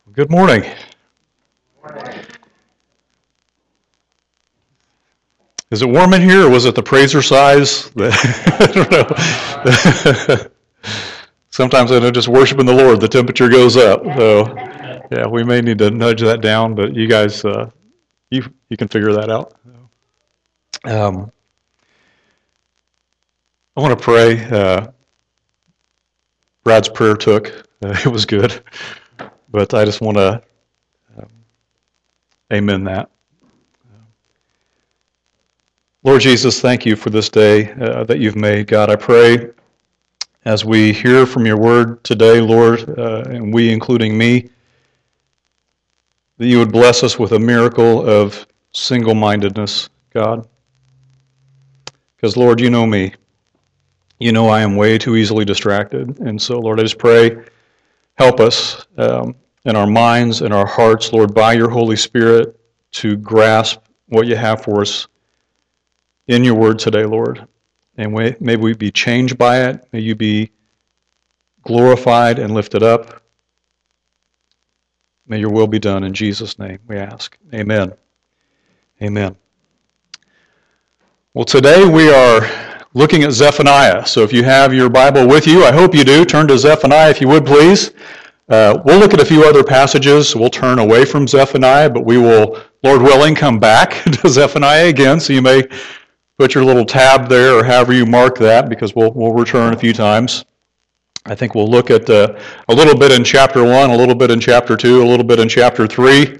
Good morning. Is it warm in here, or was it the Prasercise? I don't know. Sometimes I know just worshiping the Lord, the temperature goes up. So, yeah, we may need to nudge that down, but you guys, you can figure that out. I want to pray. Brad's prayer took. It was good, but I just want to amen that. Lord Jesus, thank you for this day that you've made. God, I pray as we hear from your word today, Lord, and we, including me, that you would bless us with a miracle of single-mindedness, God. Because, Lord, you know me. You know I am way too easily distracted. And so, Lord, I just pray, help us in our minds and our hearts, Lord, by your Holy Spirit to grasp what you have for us in your word today, Lord. And may we be changed by it. May you be glorified and lifted up. May your will be done in Jesus' name, we ask. Amen. Amen. Well, today we are looking at Zephaniah. So if you have your Bible with you, I hope you do, turn to Zephaniah if you would, please. We'll look at a few other passages. We'll turn away from Zephaniah, but we will, Lord willing, come back to Zephaniah again. So you may put your little tab there, or however you mark that, because we'll return a few times. I think we'll look at a little bit in chapter 1, a little bit in chapter 2, a little bit in chapter 3.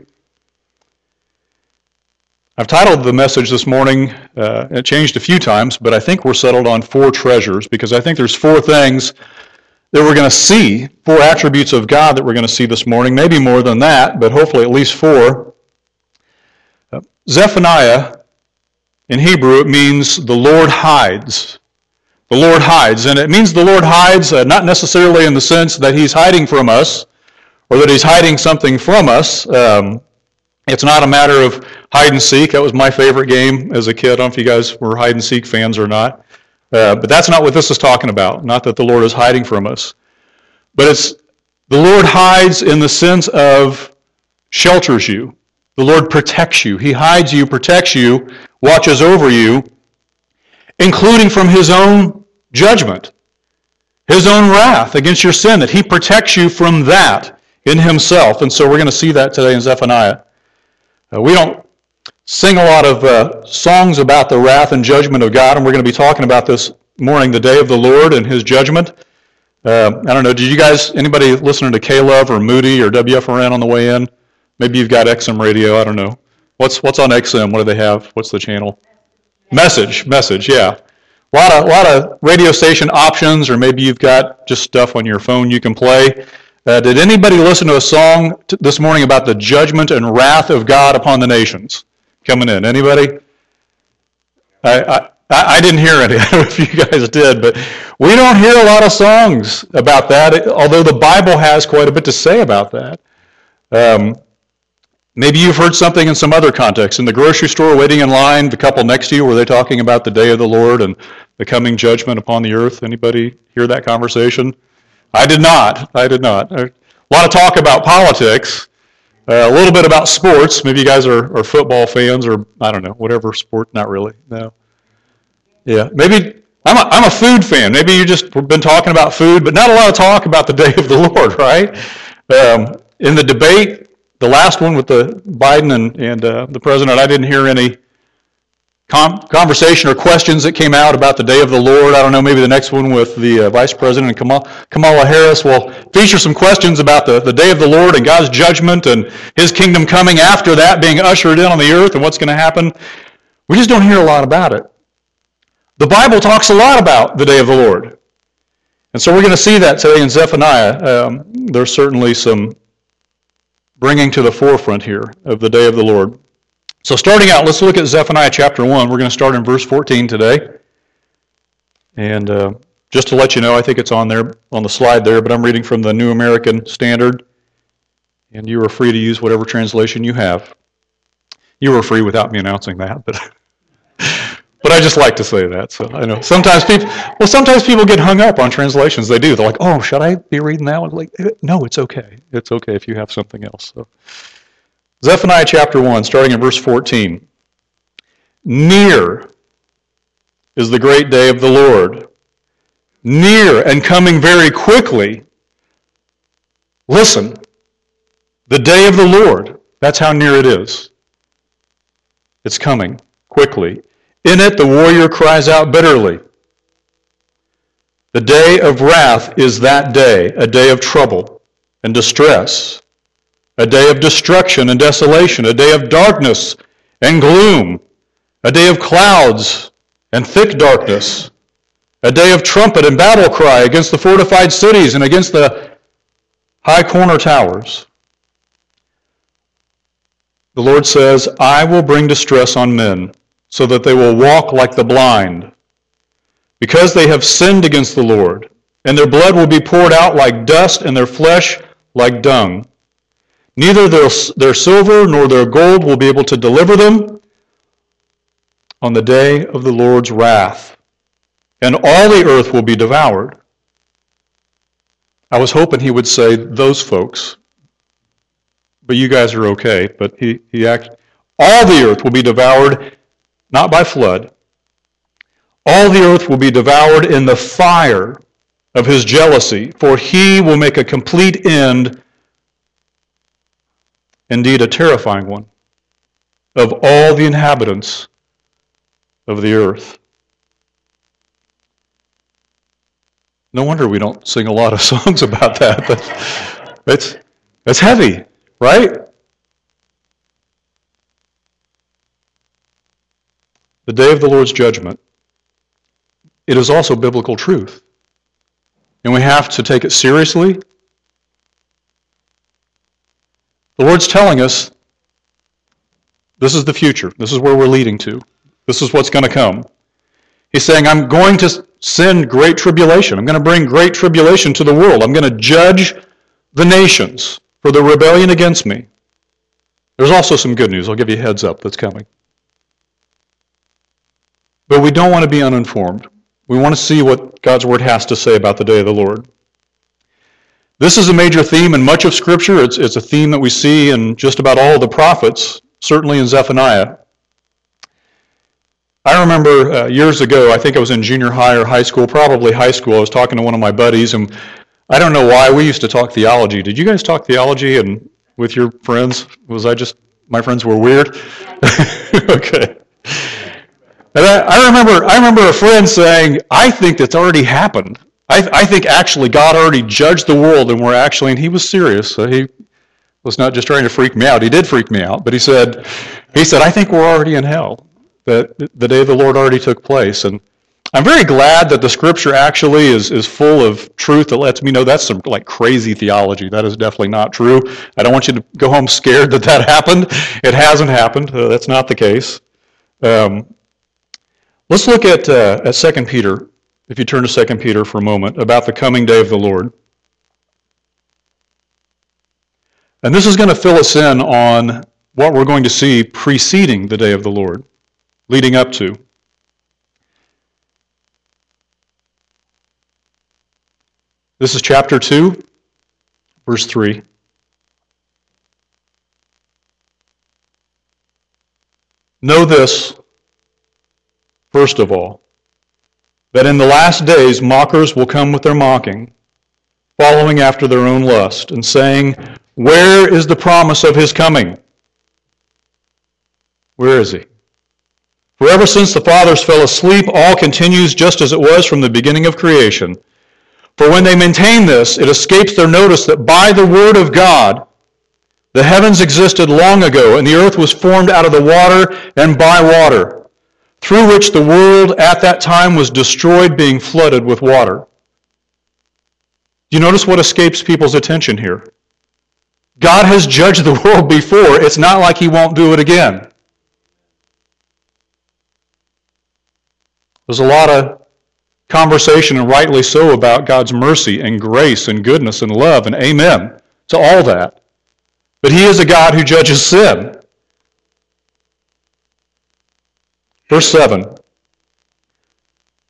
I've titled the message this morning, it changed a few times, but I think we're settled on 4 treasures, because I think there's 4 things that we're going to see, 4 attributes of God that we're going to see this morning, maybe more than that, but hopefully at least 4. Zephaniah, in Hebrew, it means the Lord hides. The Lord hides. And it means the Lord hides, not necessarily in the sense that he's hiding from us or that he's hiding something from us. It's not a matter of hide and seek. That was my favorite game as a kid. I don't know if you guys were hide and seek fans or not. But that's not what this is talking about. Not that the Lord is hiding from us. But it's the Lord hides in the sense of shelters you. The Lord protects you. He hides you, protects you, watches over you, including from his own judgment, his own wrath against your sin, that he protects you from that in himself. And so we're going to see that today in Zephaniah. We don't sing a lot of songs about the wrath and judgment of God, and we're going to be talking about this morning, the day of the Lord and his judgment. I don't know, did you guys, anybody listening to K-Love or Moody or WFRN on the way in? Maybe you've got XM radio, I don't know. What's on XM? What do they have? What's the channel? Message, yeah. A lot of radio station options, or maybe you've got just stuff on your phone you can play. Did anybody listen to a song this morning about the judgment and wrath of God upon the nations? Coming in. Anybody? I didn't hear any. I don't know if you guys did, but we don't hear a lot of songs about that, although the Bible has quite a bit to say about that. Maybe you've heard something in some other context. In the grocery store, waiting in line, the couple next to you, were they talking about the day of the Lord and the coming judgment upon the earth? Anybody hear that conversation? I did not. A lot of talk about politics, a little bit about sports. Maybe you guys are football fans, or I don't know, whatever sport. Not really. No. Yeah. Maybe I'm a food fan. Maybe you just been talking about food, but not a lot of talk about the day of the Lord, right? In the debate, the last one with the Biden and the president, I didn't hear any conversation or questions that came out about the day of the Lord. I don't know, maybe the next one with the Vice President Kamala Harris will feature some questions about the day of the Lord and God's judgment and his kingdom coming after that, being ushered in on the earth, and what's going to happen. We just don't hear a lot about it. The Bible talks a lot about the day of the Lord. And so we're going to see that today in Zephaniah. There's certainly some bringing to the forefront here of the day of the Lord. So starting out, let's look at Zephaniah chapter 1. We're going to start in verse 14 today. And just to let you know, I think it's on there, on the slide there, but I'm reading from the New American Standard. And you are free to use whatever translation you have. You were free without me announcing that, but But I just like to say that. So I know sometimes people get hung up on translations. They do. They're like, "Oh, should I be reading that one?" Like, no, it's okay. It's okay if you have something else. So. Zephaniah chapter 1, starting in verse 14. Near is the great day of the Lord. Near and coming very quickly. Listen, the day of the Lord, that's how near it is. It's coming quickly. In it, the warrior cries out bitterly. The day of wrath is that day, a day of trouble and distress, a day of destruction and desolation, a day of darkness and gloom, a day of clouds and thick darkness, a day of trumpet and battle cry against the fortified cities and against the high corner towers. The Lord says, I will bring distress on men, so that they will walk like the blind, because they have sinned against the Lord, and their blood will be poured out like dust, and their flesh like dung. Neither their silver nor their gold will be able to deliver them on the day of the Lord's wrath, and all the earth will be devoured. I was hoping he would say those folks, but you guys are okay. But all the earth will be devoured, not by flood. All the earth will be devoured in the fire of his jealousy, for he will make a complete end, indeed a terrifying one, of all the inhabitants of the earth. No wonder we don't sing a lot of songs about that. That's heavy, right? The day of the Lord's judgment. It is also biblical truth. And we have to take it seriously. The Lord's telling us this is the future. This is where we're leading to. This is what's going to come. He's saying, I'm going to send great tribulation. I'm going to bring great tribulation to the world. I'm going to judge the nations for the rebellion against me. There's also some good news. I'll give you a heads up that's coming. But we don't want to be uninformed. We want to see what God's Word has to say about the day of the Lord. This is a major theme in much of Scripture. It's a theme that we see in just about all of the prophets, certainly in Zephaniah. I remember years ago, I think I was in junior high or high school, probably high school, I was talking to one of my buddies, and I don't know why, we used to talk theology. Did you guys talk theology and with your friends? My friends were weird? Okay. And I remember a friend saying, I think that's already happened. I think actually God already judged the world and and he was serious. So he was not just trying to freak me out. He did freak me out, but he said, I think we're already in hell. That the day of the Lord already took place. And I'm very glad that the Scripture actually is full of truth that lets me know that's some like crazy theology. That is definitely not true. I don't want you to go home scared that happened. It hasn't happened. That's not the case. Let's look at 2 Peter, if you turn to 2 Peter for a moment, about the coming day of the Lord. And this is going to fill us in on what we're going to see preceding the day of the Lord, leading up to. This is chapter 2, verse 3. Know this, first of all, that in the last days mockers will come with their mocking, following after their own lust, and saying, where is the promise of his coming? Where is he? For ever since the fathers fell asleep, all continues just as it was from the beginning of creation. For when they maintain this, it escapes their notice that by the word of God, the heavens existed long ago, and the earth was formed out of the water and by water, through which the world at that time was destroyed, being flooded with water. Do you notice what escapes people's attention here? God has judged the world before. It's not like he won't do it again. There's a lot of conversation, and rightly so, about God's mercy and grace and goodness and love, and amen to all that. But he is a God who judges sin. Verse 7,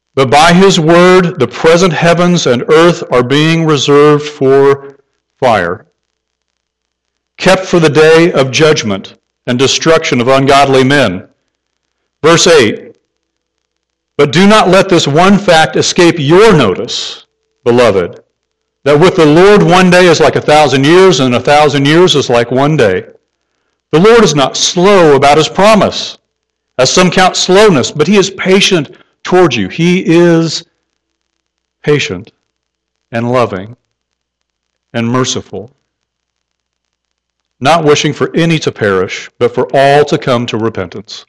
But by his word, the present heavens and earth are being reserved for fire, kept for the day of judgment and destruction of ungodly men. Verse 8, but do not let this one fact escape your notice, beloved, that with the Lord 1 day is like 1,000 years, and 1,000 years is like 1 day. The Lord is not slow about his promise, as some count slowness, but he is patient toward you. He is patient and loving and merciful, not wishing for any to perish, but for all to come to repentance.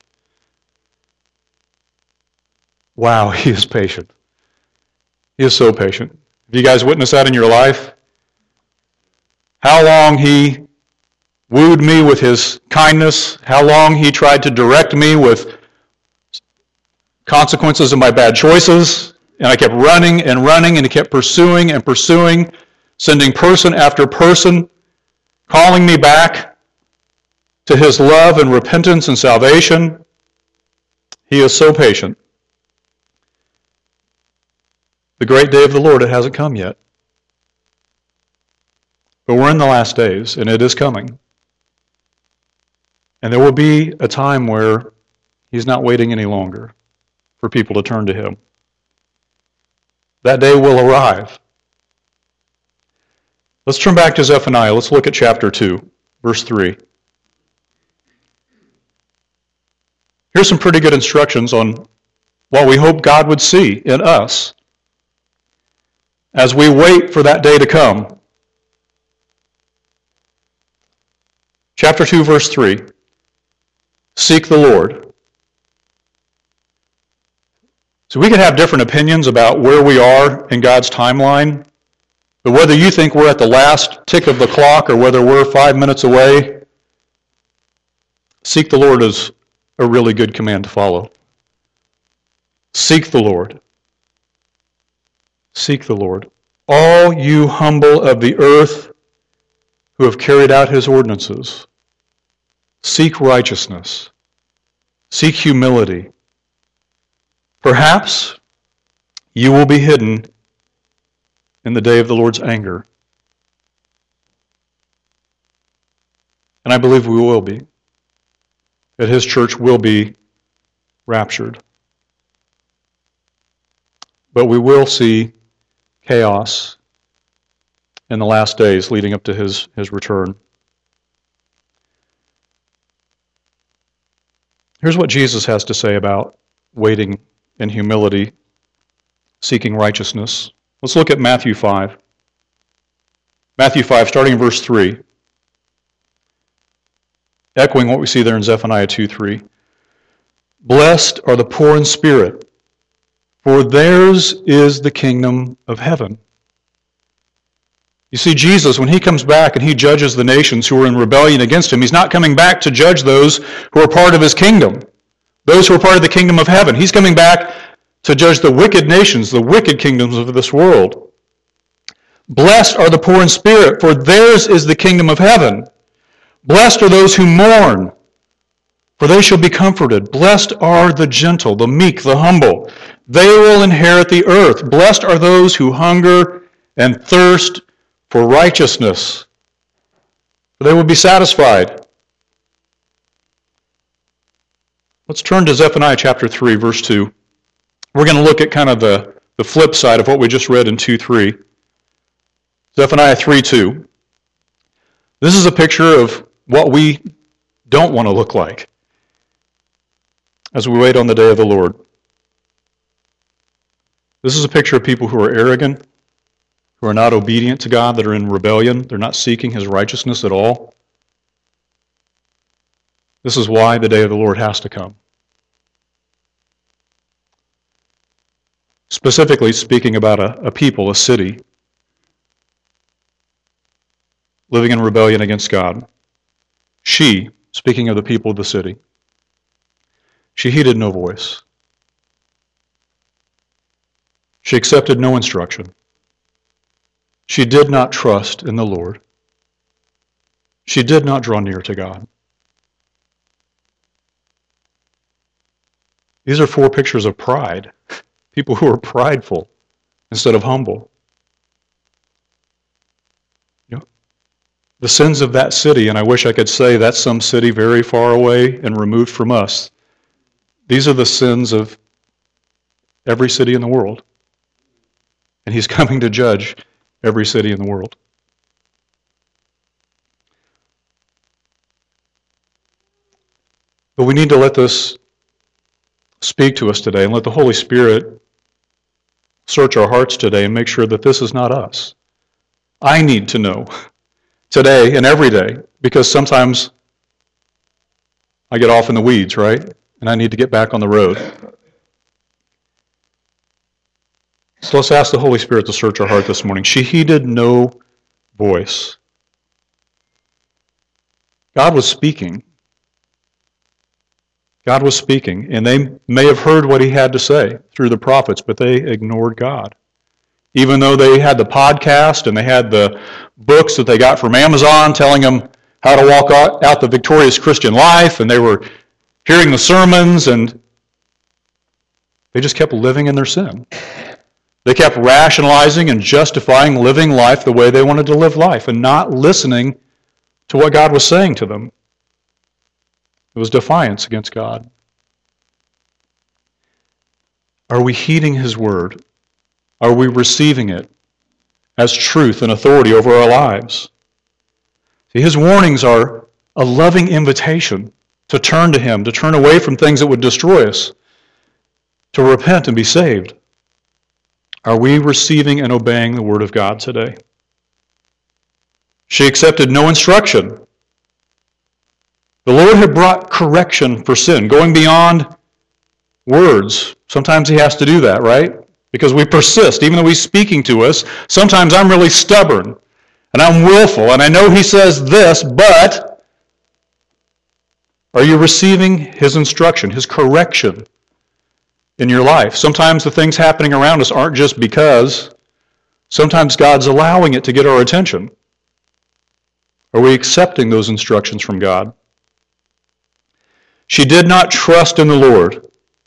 Wow, he is patient. He is so patient. Have you guys witnessed that in your life? How long he wooed me with his kindness, how long he tried to direct me with consequences of my bad choices, and I kept running, and he kept pursuing and pursuing, sending person after person, calling me back to his love and repentance and salvation. He is so patient. The great day of the Lord, it hasn't come yet. But we're in the last days, and it is coming. And there will be a time where he's not waiting any longer for people to turn to him. That day will arrive. Let's turn back to Zephaniah. Let's look at chapter 2, verse 3. Here's some pretty good instructions on what we hope God would see in us as we wait for that day to come. Chapter 2, verse 3. Seek the Lord. So we can have different opinions about where we are in God's timeline, but whether you think we're at the last tick of the clock or whether we're 5 minutes away, seek the Lord is a really good command to follow. Seek the Lord. Seek the Lord. All you humble of the earth who have carried out his ordinances, seek righteousness. Seek humility. Perhaps you will be hidden in the day of the Lord's anger. And I believe we will be. That his church will be raptured. But we will see chaos in the last days leading up to his return. Here's what Jesus has to say about waiting in humility, seeking righteousness. Let's look at Matthew 5. Matthew 5, starting in verse 3. Echoing what we see there in Zephaniah 2:3. Blessed are the poor in spirit, for theirs is the kingdom of heaven. You see, Jesus, when he comes back and he judges the nations who are in rebellion against him, he's not coming back to judge those who are part of his kingdom, those who are part of the kingdom of heaven. He's coming back to judge the wicked nations, the wicked kingdoms of this world. Blessed are the poor in spirit, for theirs is the kingdom of heaven. Blessed are those who mourn, for they shall be comforted. Blessed are the gentle, the meek, the humble. They will inherit the earth. Blessed are those who hunger and thirst for righteousness, for they will be satisfied. Let's turn to Zephaniah chapter 3, verse 2. We're going to look at kind of the flip side of what we just read in 2:3. Zephaniah 3:2. This is a picture of what we don't want to look like as we wait on the day of the Lord. This is a picture of people who are arrogant, who are not obedient to God, that are in rebellion. They're not seeking his righteousness at all. This is why the day of the Lord has to come. Specifically speaking about a people, a city, living in rebellion against God. She, speaking of the people of the city, she heeded no voice. She accepted no instruction. She did not trust in the Lord. She did not draw near to God. These are four pictures of pride. People who are prideful instead of humble. The sins of that city, and I wish I could say that's some city very far away and removed from us. These are the sins of every city in the world. And he's coming to judge every city in the world. But we need to let this speak to us today and let the Holy Spirit search our hearts today and make sure that this is not us. I need to know today and every day, because sometimes I get off in the weeds, right? And I need to get back on the road. So let's ask the Holy Spirit to search our heart this morning. She heeded no voice. God was speaking. God was speaking, and they may have heard what he had to say through the prophets, but they ignored God. Even though they had the podcast and they had the books that they got from Amazon telling them how to walk out the victorious Christian life, and they were hearing the sermons, and they just kept living in their sin. They kept rationalizing and justifying living life the way they wanted to live life and not listening to what God was saying to them. It was defiance against God. Are we heeding his word? Are we receiving it as truth and authority over our lives? See, his warnings are a loving invitation to turn to him, to turn away from things that would destroy us, to repent and be saved. Are we receiving and obeying the word of God today? She accepted no instruction. The Lord had brought correction for sin, going beyond words. Sometimes he has to do that, right? Because we persist, even though he's speaking to us. Sometimes I'm really stubborn, and I'm willful, and I know he says this, but are you receiving his instruction, his correction in your life? Sometimes the things happening around us aren't just because. Sometimes God's allowing it to get our attention. Are we accepting those instructions from God? She did not trust in the Lord.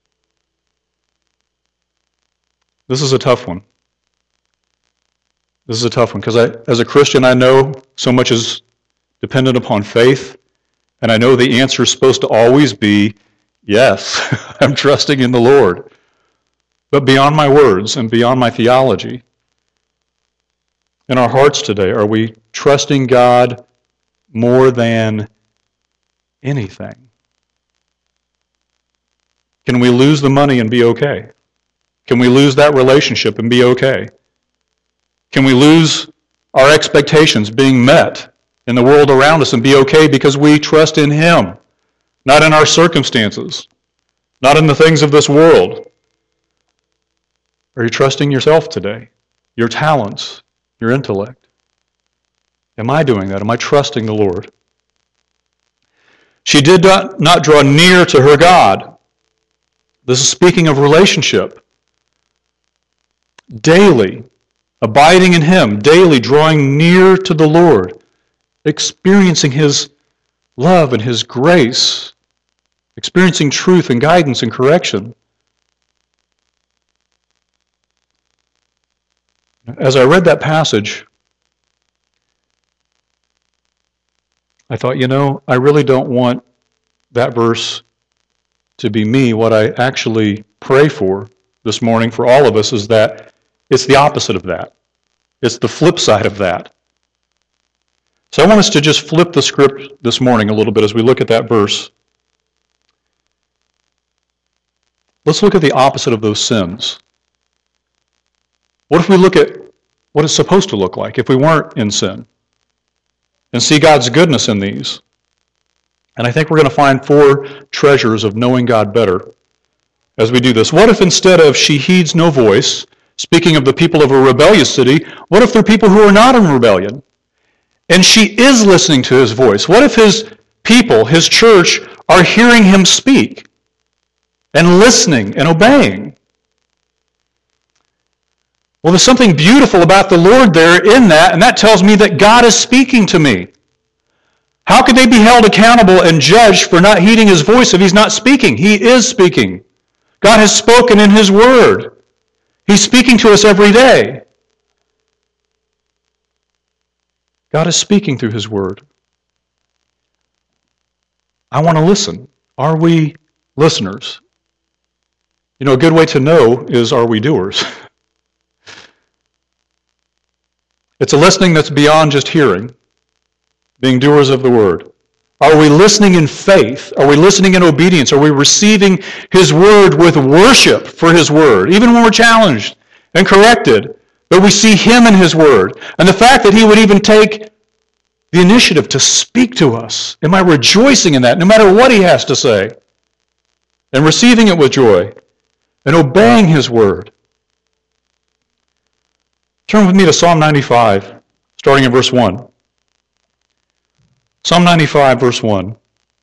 This is a tough one. This is a tough one because as a Christian, I know so much is dependent upon faith, and I know the answer is supposed to always be, yes, I'm trusting in the Lord. But beyond my words and beyond my theology, in our hearts today, are we trusting God more than anything? Can we lose the money and be okay? Can we lose that relationship and be okay? Can we lose our expectations being met in the world around us and be okay because we trust in him, not in our circumstances, not in the things of this world? Are you trusting yourself today, your talents, your intellect? Am I doing that? Am I trusting the Lord? She did not draw near to her God. This is speaking of relationship. Daily, abiding in him, daily drawing near to the Lord, experiencing his love and his grace, experiencing truth and guidance and correction. As I read that passage, I thought, I really don't want that verse to be me. What I actually pray for this morning for all of us is that it's the opposite of that. It's the flip side of that. So I want us to just flip the script this morning a little bit as we look at that verse. Let's look at the opposite of those sins. What if we look at what it's supposed to look like if we weren't in sin and see God's goodness in these? And I think we're going to find 4 treasures of knowing God better as we do this. What if instead of she heeds no voice, speaking of the people of a rebellious city, what if they're people who are not in rebellion? And she is listening to his voice. What if his people, his church, are hearing him speak and listening and obeying? Well, there's something beautiful about the Lord there in that, and that tells me that God is speaking to me. How could they be held accountable and judged for not heeding his voice if he's not speaking? He is speaking. God has spoken in his word. He's speaking to us every day. God is speaking through His Word. I want to listen. Are we listeners? You know, a good way to know is, are we doers? It's a listening that's beyond just hearing, being doers of the Word. Are we listening in faith? Are we listening in obedience? Are we receiving His Word with worship for His Word, even when we're challenged and corrected? But we see Him in His Word. And the fact that He would even take the initiative to speak to us. Am I rejoicing in that, no matter what He has to say? And receiving it with joy and obeying His Word. Turn with me to Psalm 95, starting in verse 1. Psalm 95, verse 1.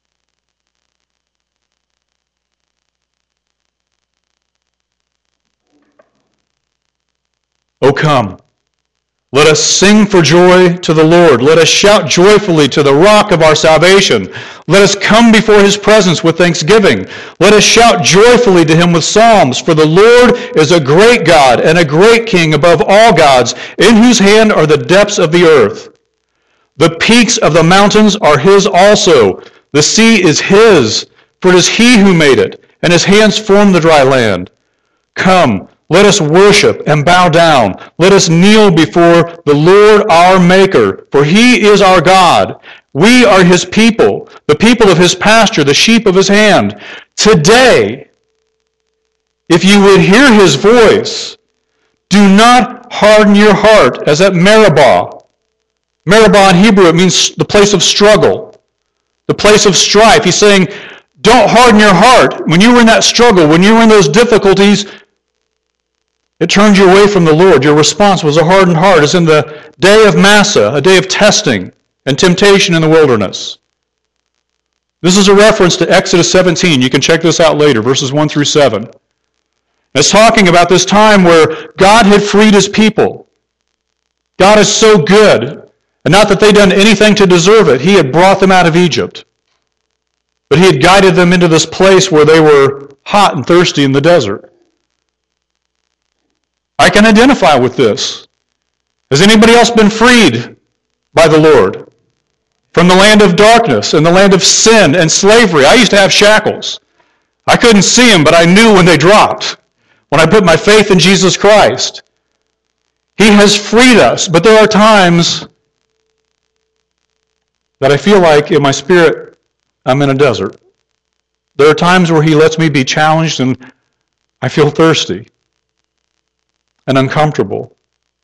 O come, let us sing for joy to the Lord. Let us shout joyfully to the rock of our salvation. Let us come before His presence with thanksgiving. Let us shout joyfully to Him with psalms. For the Lord is a great God and a great King above all gods, in whose hand are the depths of the earth. The peaks of the mountains are His also. The sea is His, for it is He who made it, and His hands formed the dry land. Come, let us worship and bow down. Let us kneel before the Lord our Maker, for He is our God. We are His people, the people of His pasture, the sheep of His hand. Today, if you would hear His voice, do not harden your heart as at Meribah. Meribah in Hebrew, it means the place of struggle, the place of strife. He's saying, don't harden your heart. When you were in that struggle, when you were in those difficulties, it turned you away from the Lord. Your response was a hardened heart, as in the day of Massah, a day of testing and temptation in the wilderness. This is a reference to Exodus 17. You can check this out later, verses 1 through 7. It's talking about this time where God had freed His people. God is so good. And not that they'd done anything to deserve it. He had brought them out of Egypt. But He had guided them into this place where they were hot and thirsty in the desert. I can identify with this. Has anybody else been freed by the Lord from the land of darkness and the land of sin and slavery? I used to have shackles. I couldn't see them, but I knew when they dropped, when I put my faith in Jesus Christ. He has freed us, but there are times that I feel like in my spirit I'm in a desert. There are times where He lets me be challenged and I feel thirsty and uncomfortable.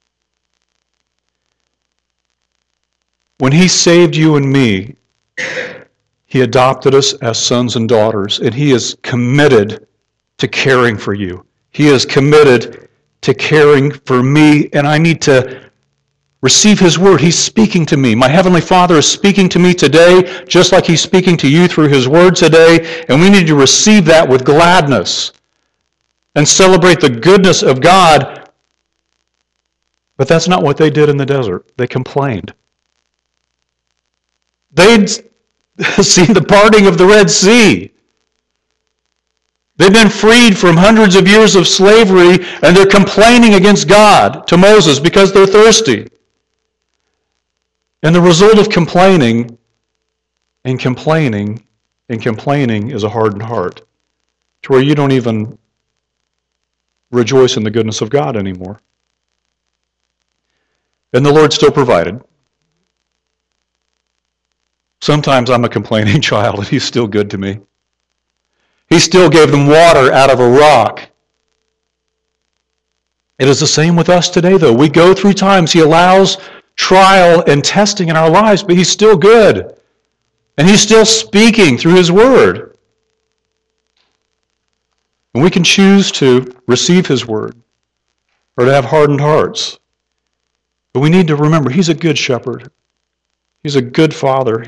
When He saved you and me, He adopted us as sons and daughters, and He is committed to caring for you. He is committed to caring for me, and I need to receive His Word. He's speaking to me. My Heavenly Father is speaking to me today, just like He's speaking to you through His Word today, and we need to receive that with gladness and celebrate the goodness of God. But that's not what they did in the desert. They complained. They'd seen the parting of the Red Sea. They've been freed from hundreds of years of slavery, and they're complaining against God to Moses because they're thirsty. And the result of complaining and complaining and complaining is a hardened heart, to where you don't even rejoice in the goodness of God anymore. And the Lord still provided. Sometimes I'm a complaining child, and He's still good to me. He still gave them water out of a rock. It is the same with us today, though. We go through times. He allows trial and testing in our lives, but He's still good. And He's still speaking through His Word. And we can choose to receive His Word or to have hardened hearts. But we need to remember He's a good shepherd. He's a good Father.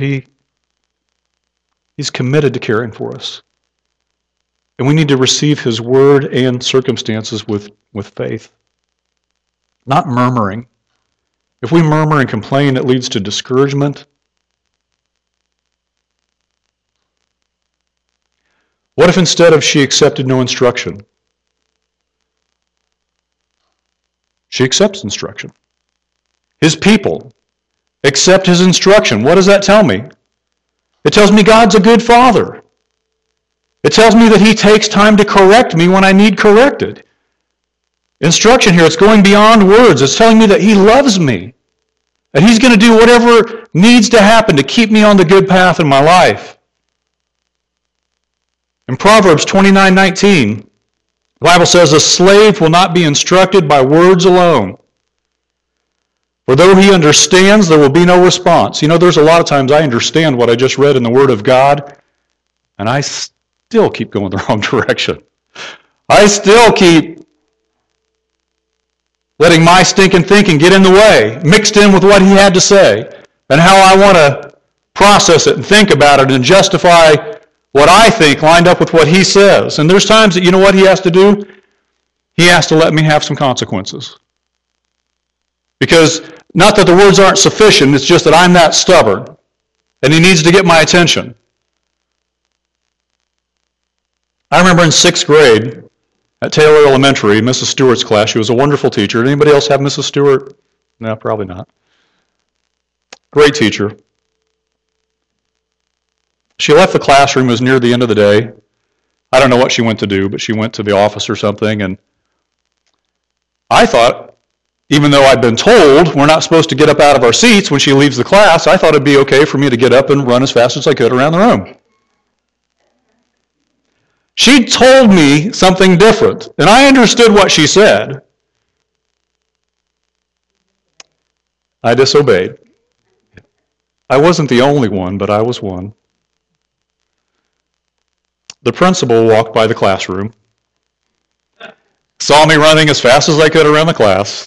He's committed to caring for us. And we need to receive His Word and circumstances with faith. Not murmuring. If we murmur and complain, it leads to discouragement. What if instead of she accepted no instruction? She accepts instruction. His people accept his instruction. What does that tell me? It tells me God's a good father. It tells me that he takes time to correct me when I need corrected. Instruction here, it's going beyond words. It's telling me that he loves me. And he's going to do whatever needs to happen to keep me on the good path in my life. In Proverbs 29:19, the Bible says, "A slave will not be instructed by words alone. For though he understands, there will be no response." You know, there's a lot of times I understand what I just read in the Word of God, and I still keep going the wrong direction. I still keep letting my stinking thinking get in the way, mixed in with what he had to say, and how I want to process it and think about it and justify what I think lined up with what he says. And there's times that, you know what he has to do? He has to let me have some consequences. Because, not that the words aren't sufficient, it's just that I'm that stubborn. And he needs to get my attention. I remember in 6th grade, at Taylor Elementary, Mrs. Stewart's class, she was a wonderful teacher. Anybody else have Mrs. Stewart? No, probably not. Great teacher. She left the classroom. It was near the end of the day. I don't know what she went to do, but she went to the office or something. And I thought, even though I'd been told we're not supposed to get up out of our seats when she leaves the class, I thought it'd be okay for me to get up and run as fast as I could around the room. She told me something different, and I understood what she said. I disobeyed. I wasn't the only one, but I was one. The principal walked by the classroom, saw me running as fast as I could around the class.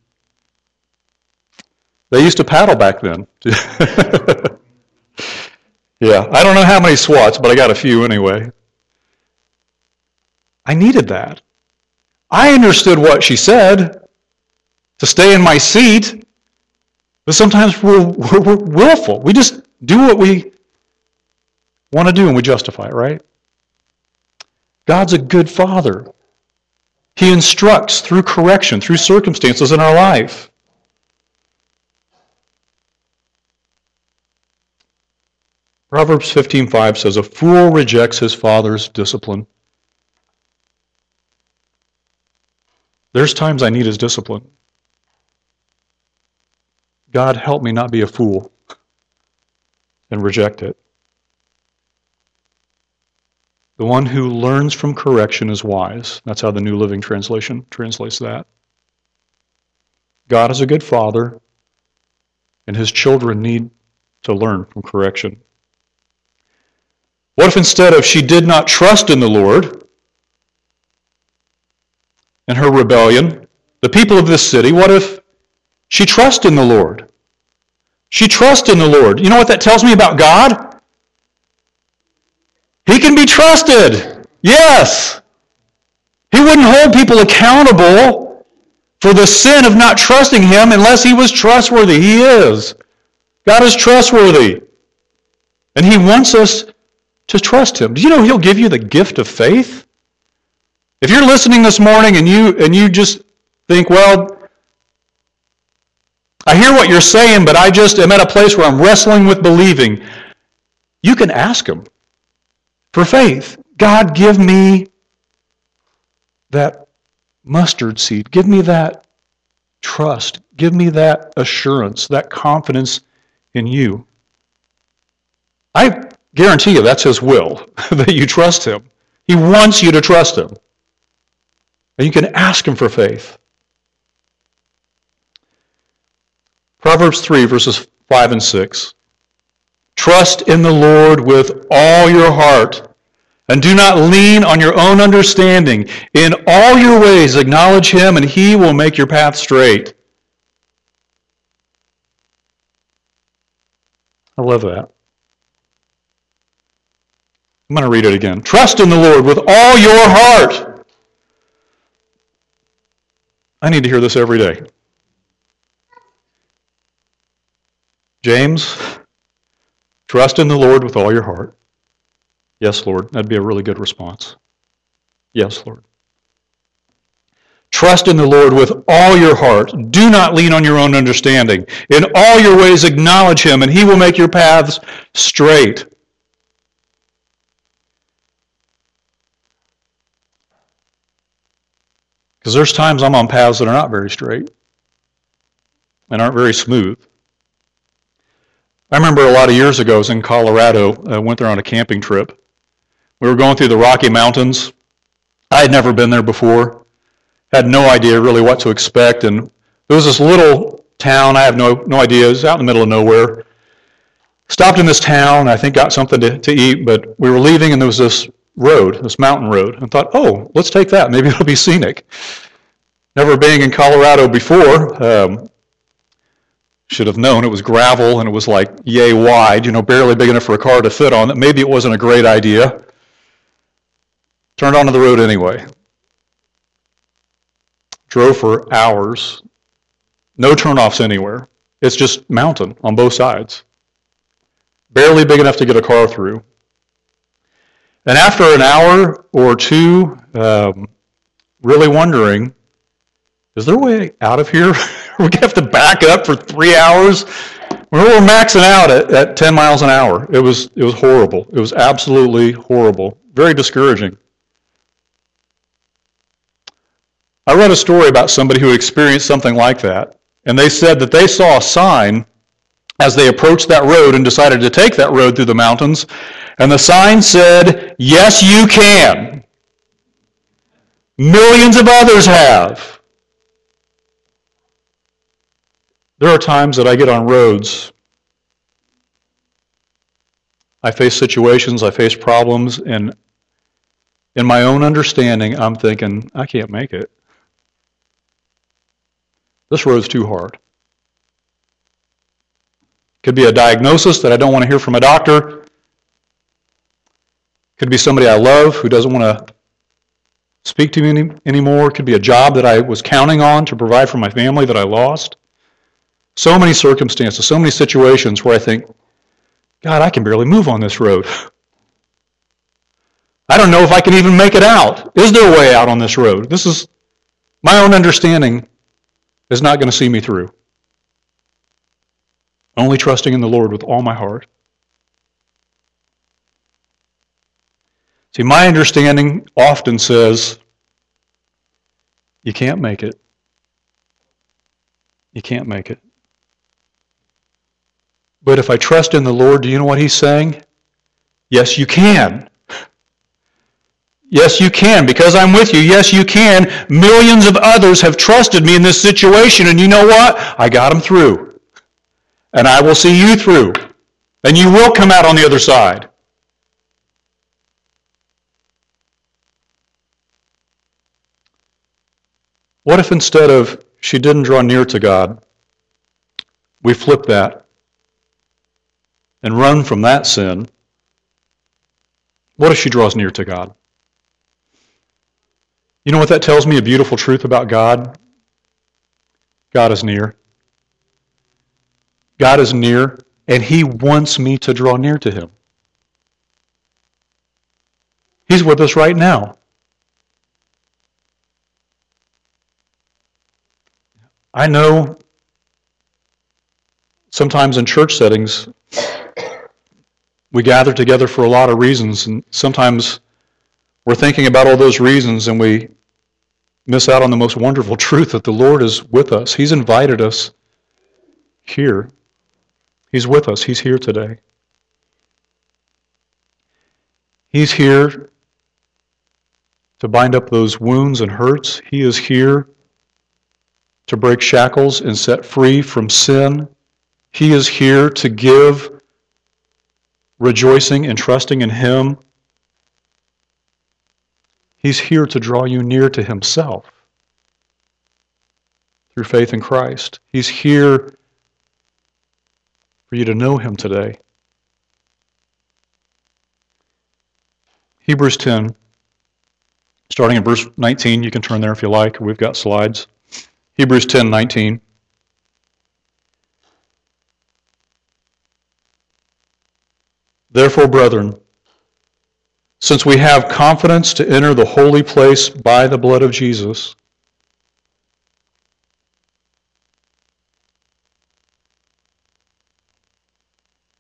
They used to paddle back then. Yeah, I don't know how many swats, but I got a few anyway. I needed that. I understood what she said, to stay in my seat, but sometimes we're willful. We just do what we want to do and we justify it, right? God's a good father. He instructs through correction, through circumstances in our life. Proverbs 15:5 says, "A fool rejects his father's discipline." There's times I need his discipline. God, help me not be a fool and reject it. The one who learns from correction is wise. That's how the New Living Translation translates that. God is a good father, and his children need to learn from correction. What if instead of she did not trust in the Lord in her rebellion, the people of this city, what if she trusted in the Lord? She trusted in the Lord. You know what that tells me about God? He can be trusted. Yes. He wouldn't hold people accountable for the sin of not trusting him unless he was trustworthy. He is. God is trustworthy. And he wants us to trust him. Do you know he'll give you the gift of faith? If you're listening this morning and you just think, well, I hear what you're saying, but I just am at a place where I'm wrestling with believing, you can ask him for faith. God, give me that mustard seed. Give me that trust. Give me that assurance, that confidence in you. I guarantee you that's his will, that you trust him. He wants you to trust him. And you can ask him for faith. Proverbs 3, verses 5 and 6. Trust in the Lord with all your heart, and do not lean on your own understanding. In all your ways acknowledge him, and he will make your path straight. I love that. I'm going to read it again. Trust in the Lord with all your heart. I need to hear this every day. James, trust in the Lord with all your heart. Yes, Lord. That'd be a really good response. Yes, Lord. Trust in the Lord with all your heart. Do not lean on your own understanding. In all your ways acknowledge Him, and He will make your paths straight. Because there's times I'm on paths that are not very straight and aren't very smooth. I remember a lot of years ago, I was in Colorado. I went there on a camping trip. We were going through the Rocky Mountains. I had never been there before. Had no idea really what to expect. And there was this little town. I have no idea. It was out in the middle of nowhere. Stopped in this town. I think got something to eat. But we were leaving, and there was this road, this mountain road. And thought, oh, let's take that. Maybe it'll be scenic. Never being in Colorado before, should have known it was gravel and it was like yay wide, barely big enough for a car to fit on. That maybe it wasn't a great idea. Turned onto the road anyway. Drove for hours. No turnoffs anywhere. It's just mountain on both sides. Barely big enough to get a car through. And after an hour or two, really wondering, is there a way out of here? We're going to have to back up for 3 hours? We were maxing out at 10 miles an hour. It was horrible. It was absolutely horrible. Very discouraging. I read a story about somebody who experienced something like that, and they said that they saw a sign as they approached that road and decided to take that road through the mountains, and the sign said, "Yes, you can. Millions of others have." There are times that I get on roads, I face situations, I face problems, and in my own understanding, I'm thinking, I can't make it. This road's too hard. Could be a diagnosis that I don't want to hear from a doctor. Could be somebody I love who doesn't want to speak to me anymore. Could be a job that I was counting on to provide for my family that I lost. So many circumstances, so many situations where I think, God, I can barely move on this road. I don't know if I can even make it out. Is there a way out on this road? This is my own understanding is not going to see me through. Only trusting in the Lord with all my heart. See, my understanding often says, you can't make it. You can't make it. But if I trust in the Lord, do you know what He's saying? Yes, you can. Yes, you can. Because I'm with you, yes, you can. Millions of others have trusted me in this situation, and you know what? I got them through. And I will see you through. And you will come out on the other side. What if instead of she didn't draw near to God, we flip that and run from that sin? What if she draws near to God? You know what that tells me? A beautiful truth about God? God is near. God is near, and He wants me to draw near to Him. He's with us right now. I know sometimes in church settings, we gather together for a lot of reasons, and sometimes we're thinking about all those reasons and we miss out on the most wonderful truth that the Lord is with us. He's invited us here. He's with us. He's here today. He's here to bind up those wounds and hurts. He is here to break shackles and set free from sin. He is here to give rejoicing and trusting in Him. He's here to draw you near to Himself through faith in Christ. He's here for you to know Him today. Hebrews 10, starting in verse 19. You can turn there if you like. We've got slides. Hebrews 10:19. Therefore, brethren, since we have confidence to enter the holy place by the blood of Jesus,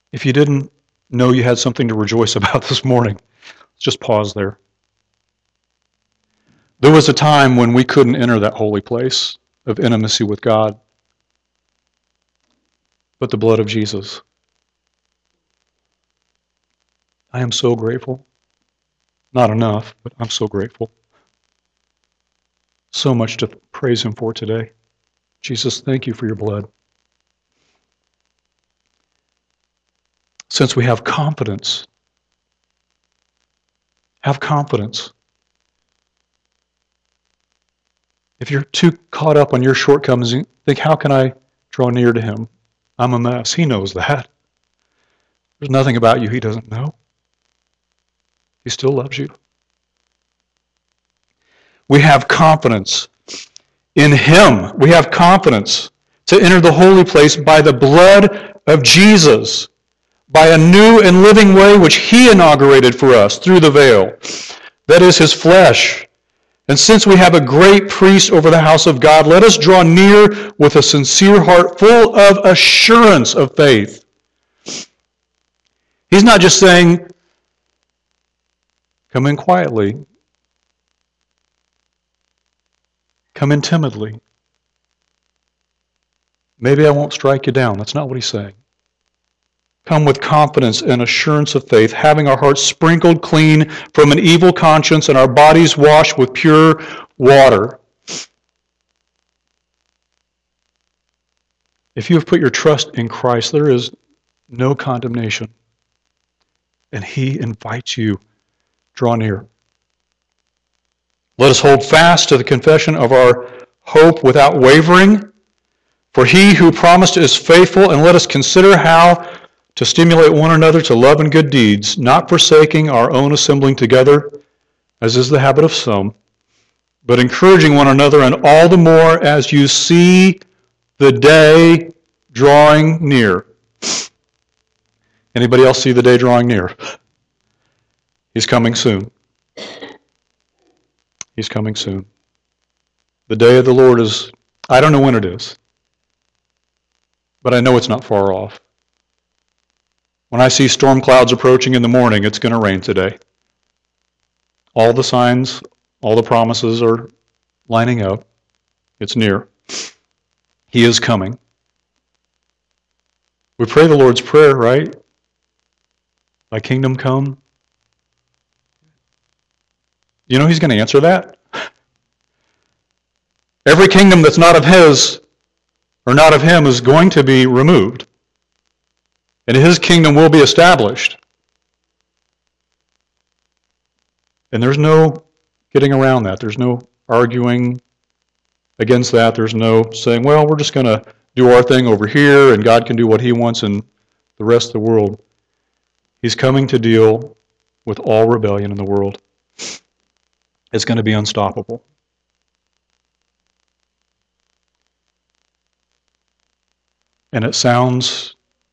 If you didn't know you had something to rejoice about this morning, let's just pause there. There was a time when we couldn't enter that holy place of intimacy with God, but the blood of Jesus. I am so grateful. Not enough, but I'm so grateful. So much to praise Him for today. Jesus, thank you for your blood. Since we have confidence, have confidence. If you're too caught up on your shortcomings, think, how can I draw near to Him? I'm a mess. He knows that. There's nothing about you He doesn't know. He still loves you. We have confidence in Him. We have confidence to enter the holy place by the blood of Jesus, by a new and living way which He inaugurated for us through the veil. That is His flesh. And since we have a great priest over the house of God, let us draw near with a sincere heart, full of assurance of faith. He's not just saying, come in quietly. Come in timidly. Maybe I won't strike you down. That's not what He's saying. Come with confidence and assurance of faith, having our hearts sprinkled clean from an evil conscience and our bodies washed with pure water. If you have put your trust in Christ, there is no condemnation. And He invites you, draw near. Let us hold fast to the confession of our hope without wavering, for He who promised is faithful, and let us consider how to stimulate one another to love and good deeds, not forsaking our own assembling together, as is the habit of some, but encouraging one another, and all the more as you see the day drawing near. Anybody else see the day drawing near? He's coming soon. He's coming soon. The day of the Lord is, I don't know when it is, but I know it's not far off. When I see storm clouds approaching in the morning, it's going to rain today. All the signs, all the promises are lining up. It's near. He is coming. We pray the Lord's Prayer, right? Thy kingdom come. You know He's going to answer that? Every kingdom that's not of His or not of Him is going to be removed. And His kingdom will be established. And there's no getting around that. There's no arguing against that. There's no saying, well, we're just going to do our thing over here and God can do what He wants in the rest of the world. He's coming to deal with all rebellion in the world. It's going to be unstoppable. And it sounds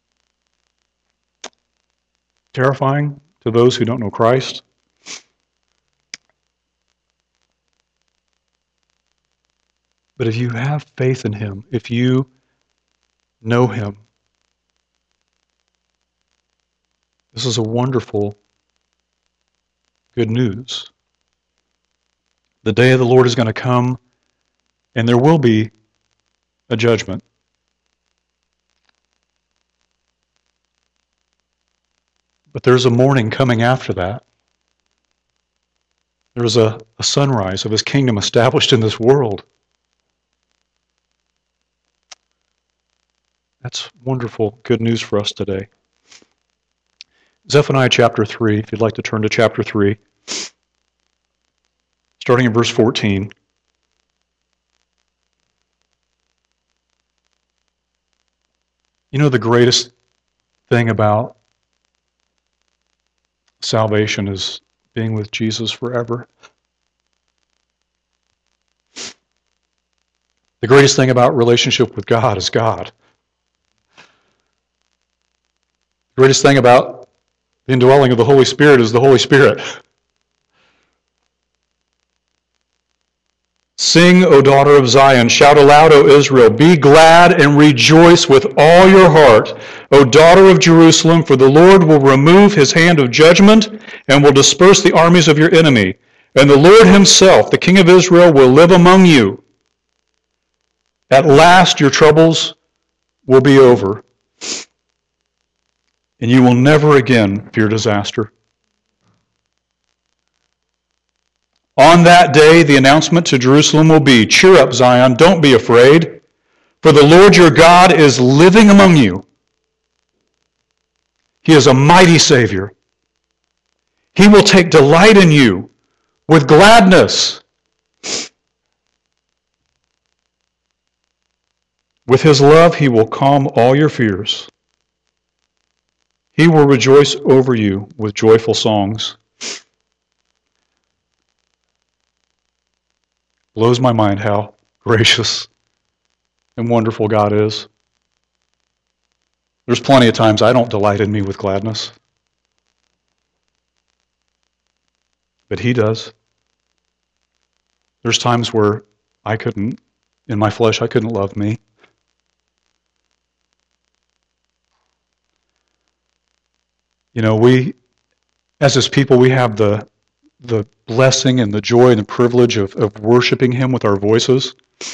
terrifying to those who don't know Christ. But if you have faith in Him, if you know Him, this is a wonderful good news. The day of the Lord is going to come, and there will be a judgment. But there's a morning coming after that. There's a sunrise of His kingdom established in this world. That's wonderful, good news for us today. Zephaniah chapter 3, if you'd like to turn to chapter 3, starting in verse 14. You know, the greatest thing about salvation is being with Jesus forever. The greatest thing about relationship with God is God. The greatest thing about the indwelling of the Holy Spirit is the Holy Spirit. Sing, O daughter of Zion, shout aloud, O Israel, be glad and rejoice with all your heart, O daughter of Jerusalem, for the Lord will remove his hand of judgment and will disperse the armies of your enemy. And the Lord himself, the King of Israel, will live among you. At last your troubles will be over, and you will never again fear disaster. On that day, the announcement to Jerusalem will be, cheer up, Zion, don't be afraid, for the Lord your God is living among you. He is a mighty Savior. He will take delight in you with gladness. With his love, he will calm all your fears. He will rejoice over you with joyful songs. Blows my mind how gracious and wonderful God is. There's plenty of times I don't delight in me with gladness. But he does. There's times where I couldn't, in my flesh, I couldn't love me. You know, we, as his people, we have the blessing and the joy and the privilege of worshiping him with our voices.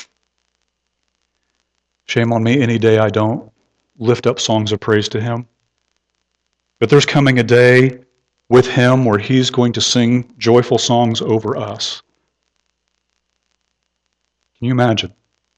Shame on me any day I don't lift up songs of praise to him. But there's coming a day with him where he's going to sing joyful songs over us. Can you imagine?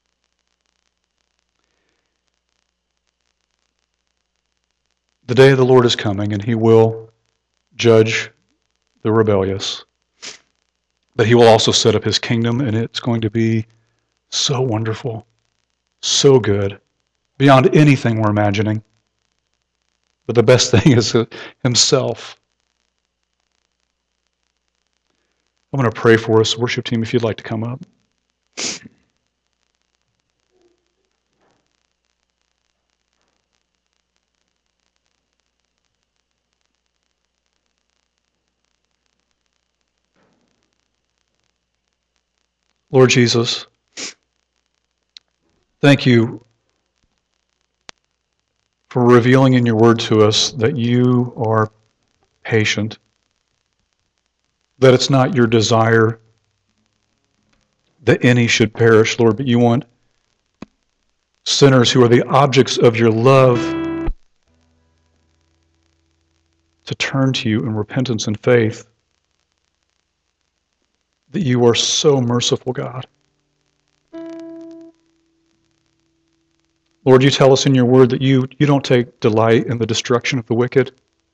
The day of the Lord is coming, and he will judge the rebellious. But he will also set up his kingdom, and it's going to be so wonderful, so good, beyond anything we're imagining. But the best thing is himself. I'm going to pray for us, worship team, if you'd like to come up. Lord Jesus, thank you for revealing in your word to us that you are patient, that it's not your desire that any should perish, Lord, but you want sinners who are the objects of your love to turn to you in repentance and faith. That you are so merciful, God. Lord, you tell us in your word that you don't take delight in the destruction of the wicked.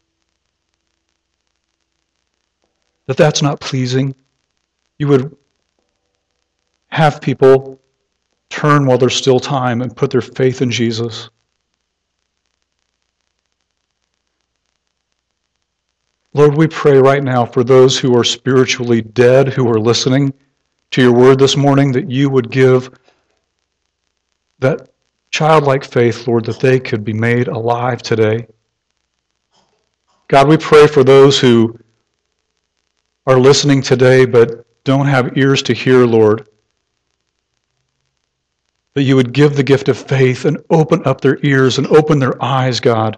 That's not pleasing. You would have people turn while there's still time and put their faith in Jesus. Lord, we pray right now for those who are spiritually dead, who are listening to your word this morning, that you would give that childlike faith, Lord, that they could be made alive today. God, we pray for those who are listening today but don't have ears to hear, Lord, that you would give the gift of faith and open up their ears and open their eyes, God,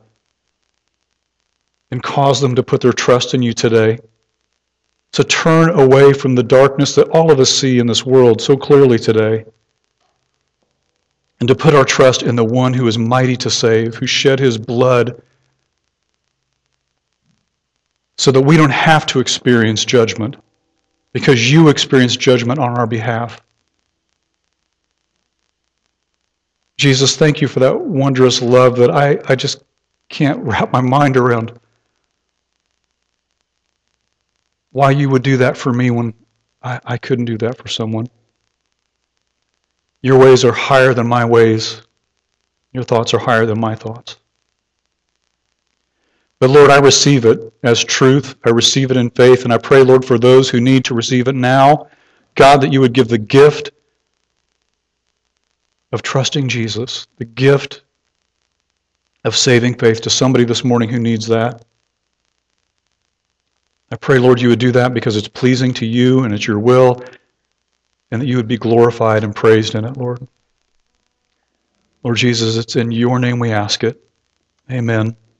and cause them to put their trust in you today, to turn away from the darkness that all of us see in this world so clearly today, and to put our trust in the one who is mighty to save, who shed his blood so that we don't have to experience judgment, because you experienced judgment on our behalf. Jesus, thank you for that wondrous love that I just can't wrap my mind around. Why you would do that for me when I couldn't do that for someone. Your ways are higher than my ways. Your thoughts are higher than my thoughts. But Lord, I receive it as truth. I receive it in faith. And I pray, Lord, for those who need to receive it now, God, that you would give the gift of trusting Jesus, the gift of saving faith to somebody this morning who needs that. I pray, Lord, you would do that because it's pleasing to you and it's your will, and that you would be glorified and praised in it, Lord. Lord Jesus, it's in your name we ask it. Amen.